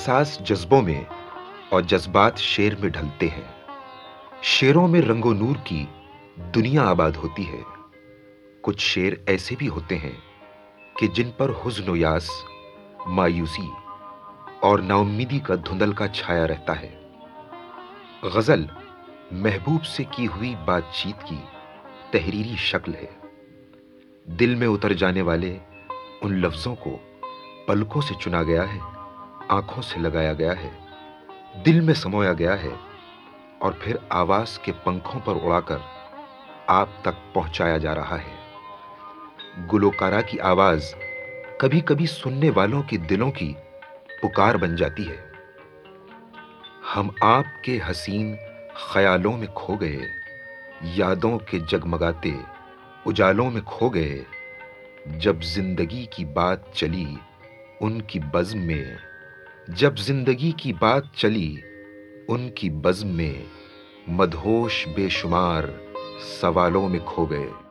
احساس جذبوں میں اور جذبات شعر میں ڈھلتے ہیں۔ شعروں میں رنگ و نور کی دنیا آباد ہوتی ہے۔ کچھ شعر ایسے بھی ہوتے ہیں کہ جن پر حزن و یاس، مایوسی اور نا امیدی کا دھندلکا چھایا رہتا ہے۔ غزل محبوب سے کی ہوئی بات چیت کی تحریری شکل ہے۔ دل میں اتر جانے والے ان لفظوں کو پلکوں سے چنا گیا ہے، آنکھوں سے لگایا گیا ہے، دل میں سمویا گیا ہے اور پھر آواز کے پنکھوں پر اڑا کر آپ تک پہنچایا جا رہا ہے۔ گلوکارہ کی آواز کبھی کبھی سننے والوں کے دلوں کی پکار بن جاتی ہے۔ ہم آپ کے حسین خیالوں میں کھو گئے، یادوں کے جگمگاتے اجالوں میں کھو گئے، جب زندگی کی بات چلی ان کی بزم میں، جب زندگی کی بات چلی ان کی بزم میں، مدہوش بے شمار سوالوں میں کھو گئے۔